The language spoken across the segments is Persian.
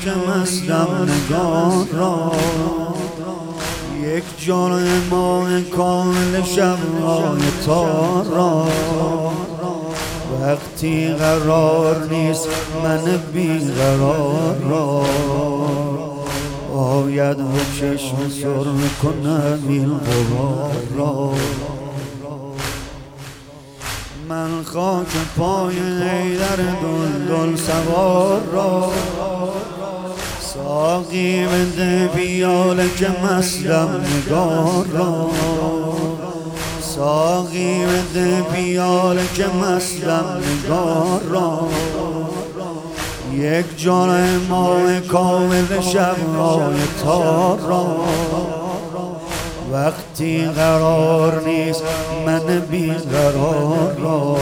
که مستم نگار را، یک جان ماه کامل شب‌های تار را. وقتی قرار نیست من بیقرار را، باید به چشم سرمه کنم این غبار را. من خاک پای حیدر دلدل سوار را، ساقی بده پیاله که مستم نگار را. ساقی بده پیاله که مستم نگار را، یک جان ماه کامل شب‌های تار را. وقتی قرار نیست من بیقرار را،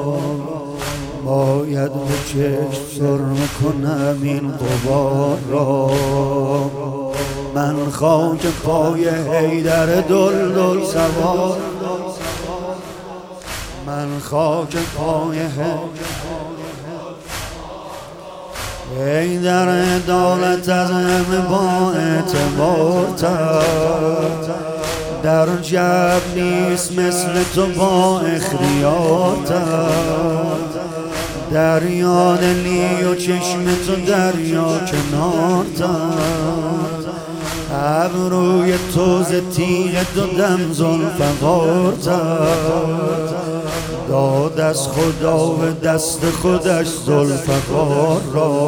باید به چشم سرمه کنم این غبار را. من خاک پای حیدر دلدل سوار، من خاک پای حیدر عدالت از همه با اعتبارتر، در جب نیست مثل تو با اختیارتر. دریا دلی و چشم تو دریا کنارتر، ابروی تو ز تیغ دو دم ذوالفقارتر. داد از خدا به دست خودش ذوالفقار را،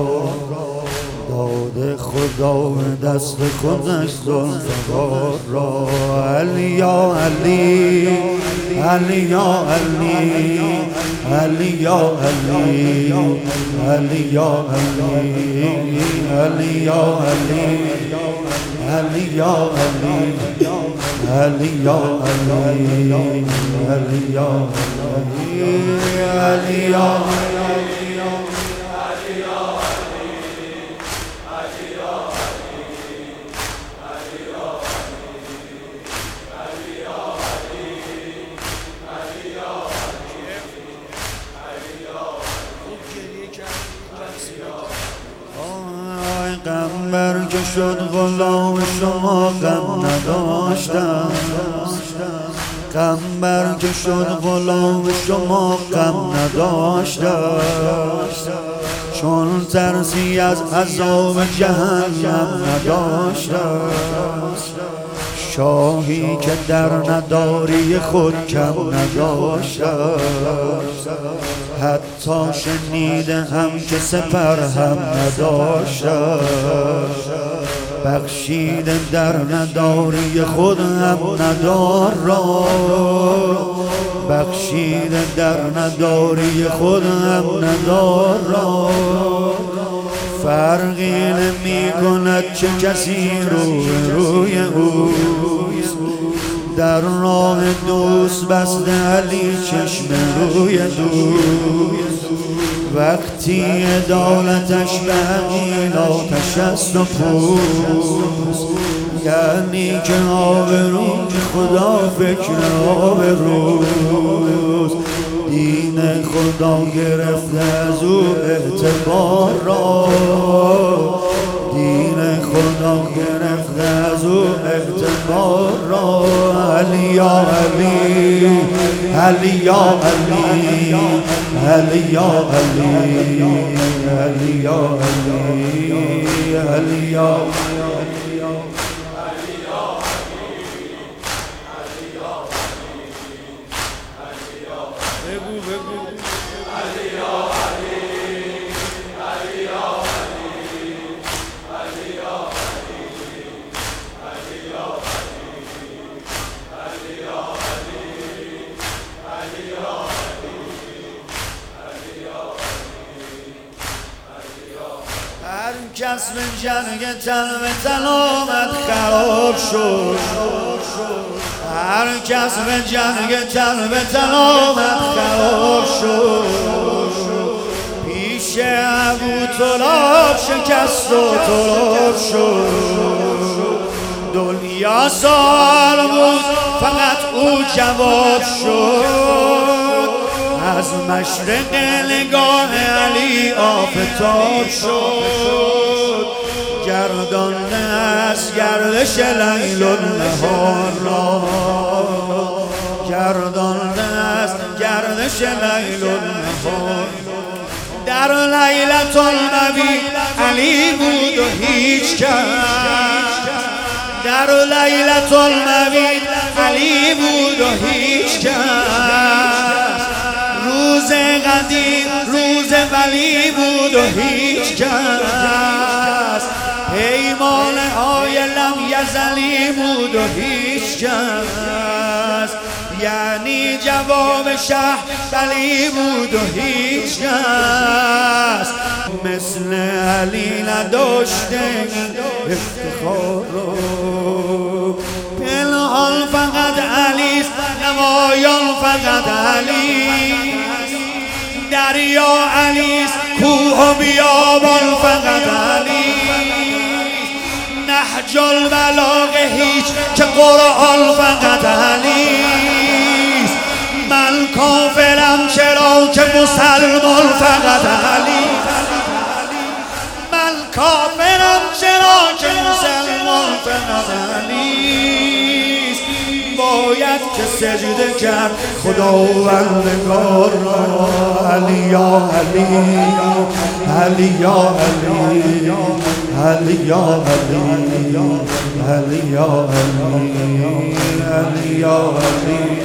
داد خدا به دست خودش ذوالفقار را. علی یا علی، علی یا علی، علی یا علی، علی یا علی، علی یا علی، علی یا علی، علی یا علی، علی یا علی، علی یا قنبر که شد غلام شما غم نداشتم، قنبر که شد غلام شما غم نداشتم. چون ترسی از عذاب جهنم نداشتم، شاهی که در نداری خود کم نداشتم. حتی شنیده هم که سپر هم نداشتم، بخشیده در نداری خود هم ندار را، بخشیده در نداری خود هم ندار را. فرقی نمی کند چه کسی روی اوست، در راه دوست بسته علی چشم روی دوست. وقتی عدالتش به همین آتش است و پوست، یعنی که آبروی خدا فکر آبروست. دین خدا گرفته از او اعتبار را، دین خدا گرفته از او اعتبار را. علی یا علی، علی یا علی، علی یا علی، علی یا علی، علی یا کس به جنگ تن به تن آمد خراب شد، هر کس به جنگ تن به تن آمد خراب شد. پیش ابوطلاب شکست و طلاب شد، دنیا سال بود فقط او جواب شد. از مشرق نگاه علی آفتاب شد. گردانده از گردش لیل و نهار را، گردانده از گردش لیل و نهار. در لیلة المبیت علی بود و هیچ کس، در لیلة المبیت علی بود و هیچ کس. روز قدیر روز ولی بود و هیچ کس. پیمان های لم یزلی بود و هیچ کس. یعنی جواب شه بلی بود و هیچ کس مثل علی نداشته افتخار رو. پنهان فقط علیست، نمایان فقط علیست. دریا علیست، کوه و بیابان فقط علیست. نهج البلاغه هیچ که قرآن فقط علیست. من کافرم چرا که مسلمان فقط علیست. من کافرم چرا که مسلمان فقط علیست. باید که سجده کرد خداوندگار را. علی یا علی، علی یا علی، علی یا علی، علی یا علی، علی یا علی.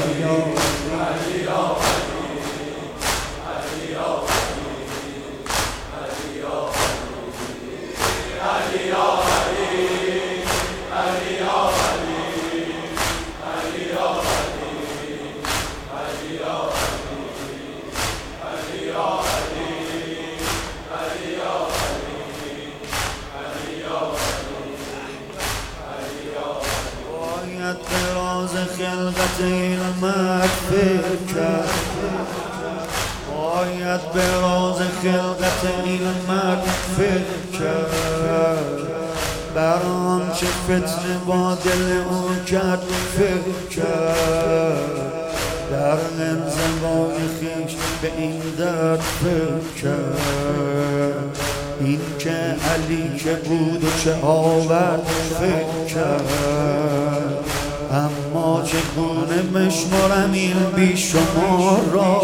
دراز خلقت علمت فکر کرد، باید به راز خلقت علمت فکر کرد. بر آنچه فتنه با دل او کرد فکر کرد. در انزوای خویش به این درد فکر کرد. این که علی که بود و چه آورد فکر کرد. اما چگونه بشمرم این بیشمار را،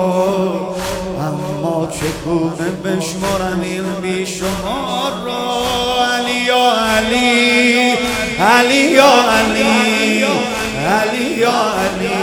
اما چگونه بشمرم این بیشمار را. علی یا علی، علی یا علی، علی یا علی.